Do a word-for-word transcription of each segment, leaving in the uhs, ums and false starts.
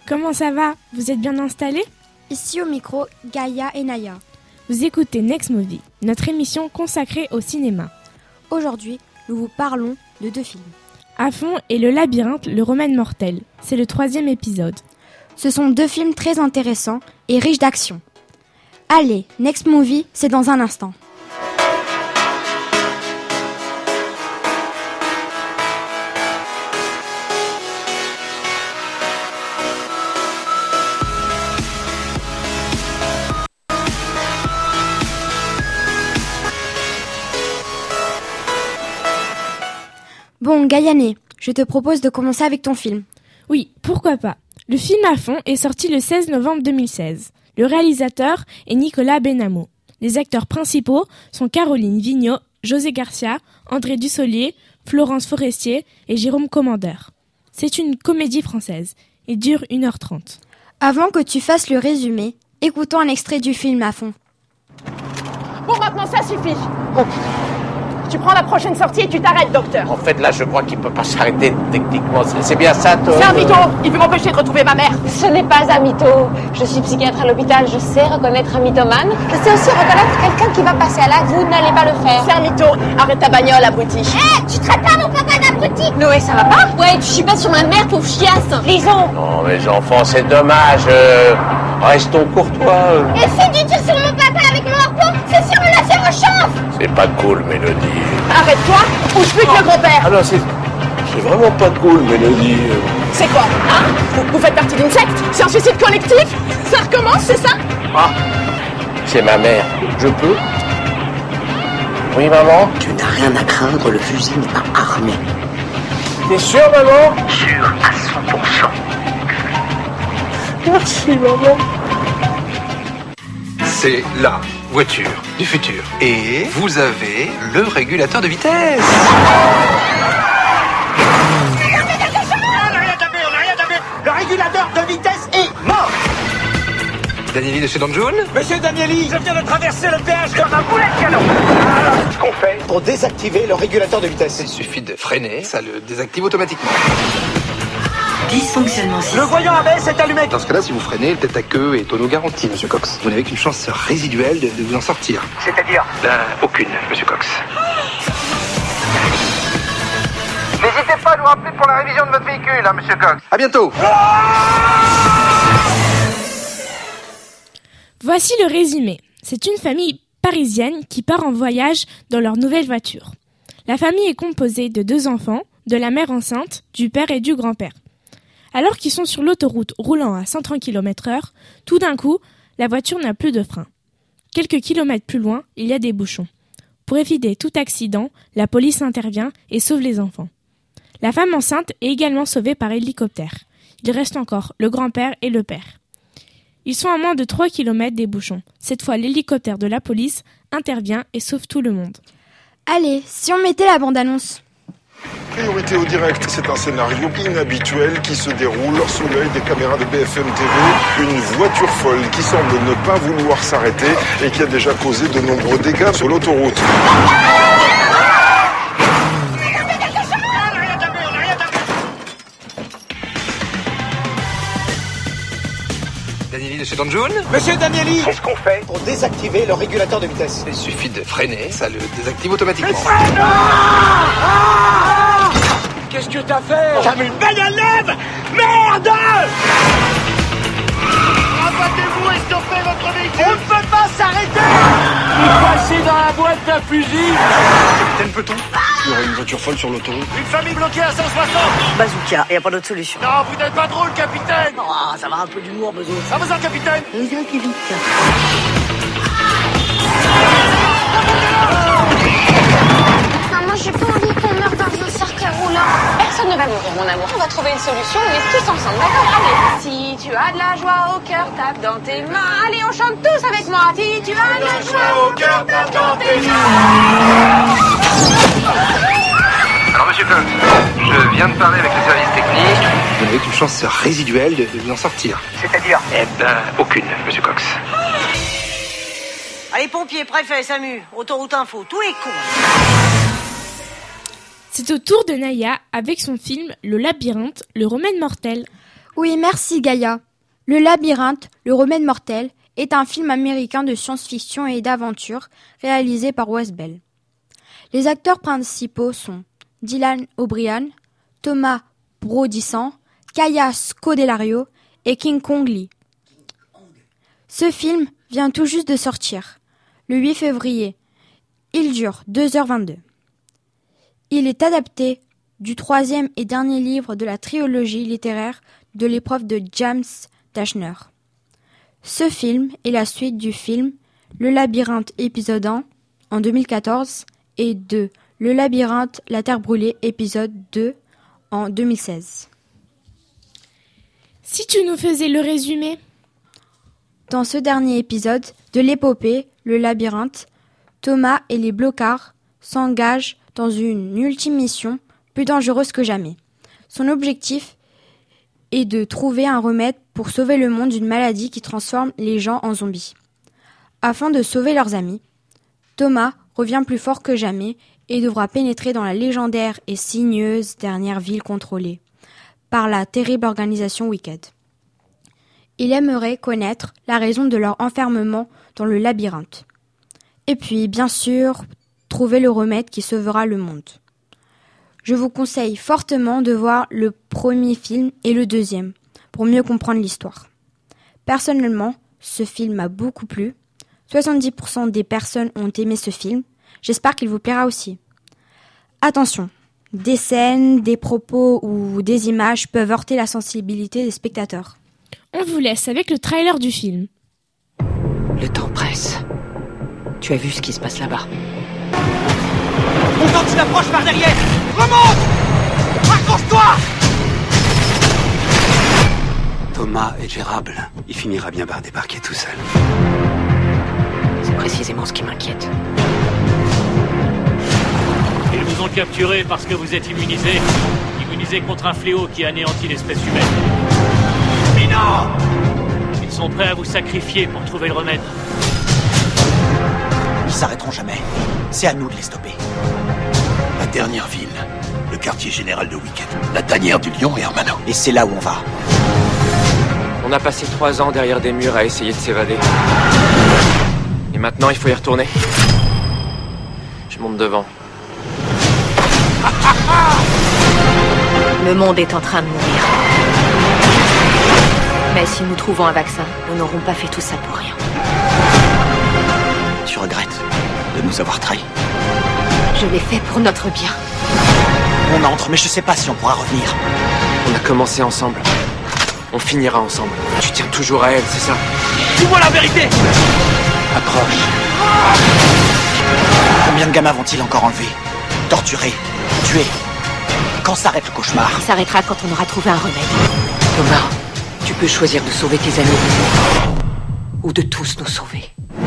comment ça va? Vous êtes bien installés? Ici au micro, Gaïa et Naya. Vous écoutez Next Movie, notre émission consacrée au cinéma. Aujourd'hui, nous vous parlons de deux films. Afon et Le Labyrinthe, le remède mortel. C'est le troisième épisode. Ce sont deux films très intéressants et riches d'action. Allez, Next Movie, c'est dans un instant. Bon, Gaïané, je te propose de commencer avec ton film. Oui, pourquoi pas. Le film Afon est sorti le seize novembre deux mille seize. Le réalisateur est Nicolas Benamou. Les acteurs principaux sont Caroline Vigneault, José Garcia, André Dussolier, Florence Forestier et Jérôme Commandeur. C'est une comédie française. Il dure une heure trente. Avant que tu fasses le résumé, écoutons un extrait du film Afon. Bon, maintenant ça suffit. Oh. Tu prends la prochaine sortie et tu t'arrêtes, docteur. En fait, là, je crois qu'il peut pas s'arrêter techniquement. C'est, c'est bien ça, toi? C'est un mytho. Il veut m'empêcher de retrouver ma mère. Ce n'est pas un mytho. Je suis psychiatre à l'hôpital. Je sais reconnaître un mythomane. Je sais aussi reconnaître quelqu'un qui va passer à l'acte. Vous n'allez pas le faire. C'est un mytho. Arrête ta bagnole, abruti. Hé, hey, tu traites pas mon papa d'abruti. Noé, ça va pas? Ouais, tu chies pas sur ma mère, pauvre chiasse. Lisons. Non, mes enfants, c'est dommage. Euh, restons courtois. Et si tu tires sur mon papa avec mon harpon, c'est sûr on a zéro chance. C'est pas cool, Mélodie. Arrête-toi ou je pique le grand-père. Ah non, c'est... C'est vraiment pas cool, Mélodie. C'est quoi, hein vous, vous faites partie d'une secte? C'est un suicide collectif? Ça recommence, c'est ça? Ah, c'est ma mère. Je peux? Oui, maman? Tu n'as rien à craindre, le fusil n'est pas armé. T'es sûr, maman? Sûr à cent pour cent. Merci, maman. C'est la voiture du futur. Et vous avez le régulateur de vitesse. Le régulateur de vitesse est mort. Danieli de chez Danjoun. Monsieur Danieli, je viens de traverser le péage comme un boulet de canon. Alors, ce qu'on fait pour désactiver le régulateur de vitesse? Il suffit de freiner, ça le désactive automatiquement. Dysfonctionnement six. Le voyant à baisse est allumé. Dans ce cas-là, si vous freinez, le tête à queue est tonneau garanti, monsieur Cox. Vous n'avez qu'une chance résiduelle de, de vous en sortir. C'est-à-dire? Ben, aucune, monsieur Cox. N'hésitez pas à nous rappeler pour la révision de votre véhicule, hein, monsieur Cox. À bientôt. Voici le résumé. C'est une famille parisienne qui part en voyage dans leur nouvelle voiture. La famille est composée de deux enfants, de la mère enceinte, du père et du grand-père. Alors qu'ils sont sur l'autoroute roulant à cent trente kilomètres heure, tout d'un coup, la voiture n'a plus de frein. Quelques kilomètres plus loin, il y a des bouchons. Pour éviter tout accident, la police intervient et sauve les enfants. La femme enceinte est également sauvée par hélicoptère. Il reste encore le grand-père et le père. Ils sont à moins de trois kilomètres des bouchons. Cette fois, l'hélicoptère de la police intervient et sauve tout le monde. Allez, si on mettait la bande-annonce. Priorité au direct, c'est un scénario inhabituel qui se déroule sous l'œil des caméras de B F M T V. Une voiture folle qui semble ne pas vouloir s'arrêter et qui a déjà causé de nombreux dégâts sur l'autoroute. Danieli de chez Danjoun. Monsieur Danieli, qu'est-ce qu'on fait pour désactiver le régulateur de vitesse? Il suffit de freiner, ça le désactive automatiquement. Qu'est-ce que t'as fait? T'as mis une bagnole neuve! Merde! Rabattez-vous et stoppez votre véhicule! On ne peut pas s'arrêter! Vous passez dans la boîte d'un fusil! Capitaine, peut-on? Il y aurait une voiture folle sur l'autoroute. Une famille bloquée à cent soixante! Bazooka, y a pas d'autre solution. Non, vous n'êtes pas drôle, capitaine! Oh, ça va un peu d'humour, besoin. Ça va, capitaine? Viens plus vite. Non, moi j'ai pas envie qu'on meure dans un cercle roulant. Personne ne va mourir, mon amour. On va trouver une solution, on est tous ensemble, d'accord? Allez. Si tu as de la joie au cœur, tape dans tes mains. Allez, on chante tous avec moi. Si tu as de la joie au cœur, tape dans tes mains. Alors, monsieur Cox, je viens de parler avec le service technique. Vous n'avez qu'une chance résiduelle de, de vous en sortir. C'est-à-dire? Eh ben, aucune, monsieur Cox. Allez, pompiers, préfet, SAMU, autoroute info, tout est con. C'est au tour de Naya avec son film Le Labyrinthe, le remède mortel. Oui, merci Gaïa. Le labyrinthe, le remède mortel est un film américain de science-fiction et d'aventure réalisé par Wes Bell. Les acteurs principaux sont Dylan O'Brien, Thomas Brodisson, Kaya Scodelario et King Kong Lee. Ce film vient tout juste de sortir, le huit février. Il dure deux heures vingt-deux. Il est adapté du troisième et dernier livre de la trilogie littéraire de l'épreuve de James Dashner. Ce film est la suite du film Le Labyrinthe épisode un en deux mille quatorze et de Le Labyrinthe, la Terre brûlée épisode deux en deux mille seize. Si tu nous faisais le résumé. Dans ce dernier épisode de l'épopée Le Labyrinthe, Thomas et les blocards s'engagent dans une ultime mission plus dangereuse que jamais. Son objectif est de trouver un remède pour sauver le monde d'une maladie qui transforme les gens en zombies. Afin de sauver leurs amis, Thomas revient plus fort que jamais et devra pénétrer dans la légendaire et sinueuse dernière ville contrôlée par la terrible organisation Wicked. Il aimerait connaître la raison de leur enfermement dans le labyrinthe. Et puis, bien sûr, trouver le remède qui sauvera le monde. Je vous conseille fortement de voir le premier film et le deuxième pour mieux comprendre l'histoire. Personnellement, ce film m'a beaucoup plu. soixante-dix pour cent des personnes ont aimé ce film. J'espère qu'il vous plaira aussi. Attention, des scènes, des propos ou des images peuvent heurter la sensibilité des spectateurs. On vous laisse avec le trailer du film. Le temps presse. Tu as vu ce qui se passe là-bas? On tente une approche par derrière. Remonte! Accroche-toi! Thomas est gérable. Il finira bien par débarquer tout seul. C'est précisément ce qui m'inquiète. Ils vous ont capturé parce que vous êtes immunisé. Immunisé contre un fléau qui anéantit l'espèce humaine. Mais non! Ils sont prêts à vous sacrifier pour trouver le remède. Ils s'arrêteront jamais. C'est à nous de les stopper. La dernière ville, le quartier général de Wicked, la tanière du lion et Hermano. Et c'est là où on va. On a passé trois ans derrière des murs à essayer de s'évader. Et maintenant, il faut y retourner. Je monte devant. Le monde est en train de mourir. Mais si nous trouvons un vaccin, nous n'aurons pas fait tout ça pour rien. Tu regrettes de nous avoir trahis? Je l'ai fait pour notre bien. On entre, mais je sais pas si on pourra revenir. On a commencé ensemble. On finira ensemble. Tu tiens toujours à elle, c'est ça? Dis-moi la vérité! Approche. Combien de gamins vont-ils encore enlever? Torturer? Tuer? Quand s'arrête le cauchemar? Il s'arrêtera quand on aura trouvé un remède. Thomas, tu peux choisir de sauver tes amis ou de tous nous sauver.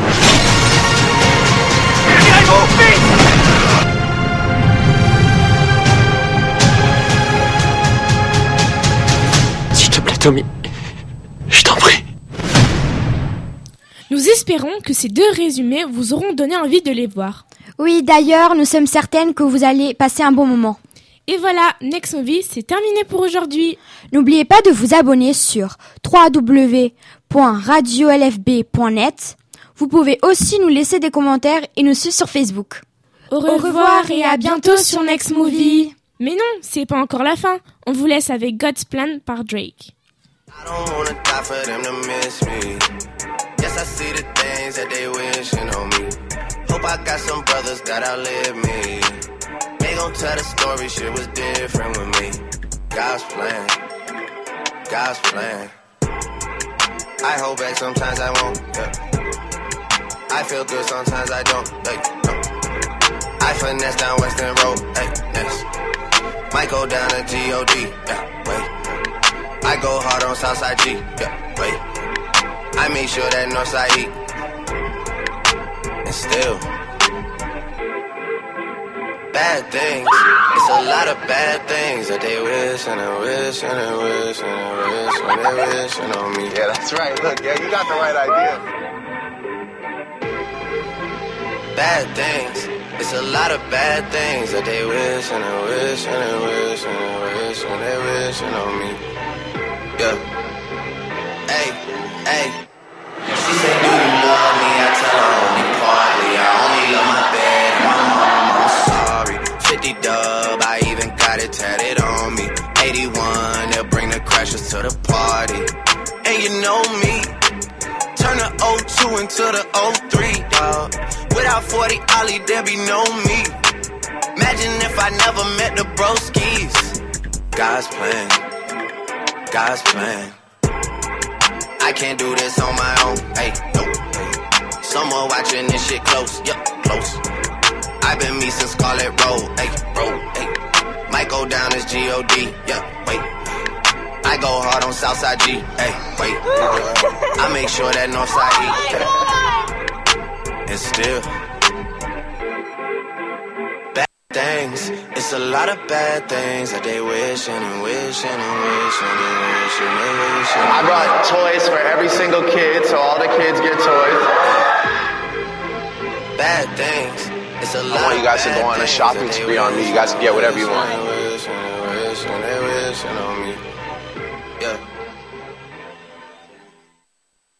S'il te plaît, Tommy, je t'en prie. Nous espérons que ces deux résumés vous auront donné envie de les voir. Oui, d'ailleurs, nous sommes certaines que vous allez passer un bon moment. Et voilà, Next Movie, c'est terminé pour aujourd'hui. N'oubliez pas de vous abonner sur w w w point radio l f b point net. Vous pouvez aussi nous laisser des commentaires et nous suivre sur Facebook. Au revoir, Au revoir et à bientôt sur Next Movie. Mais non, c'est pas encore la fin. On vous laisse avec God's Plan par Drake. I don't wanna die for them to miss me. Yes, I see the things that they wishing on me. Hope I got some brothers that outlive me. They gon' tell the story, shit was different with me. God's plan, God's plan. I hold back, sometimes I won't, yeah. I feel good, sometimes I don't, hey, no. I finesse down Western Road, hey, next. Might go down to G O D, yeah, wait. I go hard on Southside G, yeah, wait. I make sure that Northside E. And still, bad things. It's a lot of bad things that they wish and they wish and they wish and they wish and they wishing on me. Yeah, that's right. Look, yeah, you got the right idea. Bad things. It's a lot of bad things that they wish and they wish and they wish and they wish and they wishing on me. Yeah. Hey, hey. She say, do you love me? I tell her only partly. I only love my bed and my mom. I'm sorry. fifty dub, I even got it tatted on me. eighty-one, they'll bring the crashers to the party. And you know me, turn the oh two into the oh three, dawg. Without forty Ollie, there be no me. Imagine if I never met the broskies. God's plan, God's plan. I can't do this on my own, hey, no, hey. Someone watching this shit close, yup, close. I've been me since Scarlet Road, hey, road, hey. Might go down as G O D, yeah, wait. I go hard on Southside G, hey, wait. I make sure that Northside E, yeah. And still, bad things. It's a lot of bad things that they wishing and wishing and wishing and wishing and wishing. I brought toys for every single kid, so all the kids get toys. Bad things. It's a lot. I want you guys to go on a shopping spree on me. You guys can get whatever you want. Wishing and wishing and wishing on me.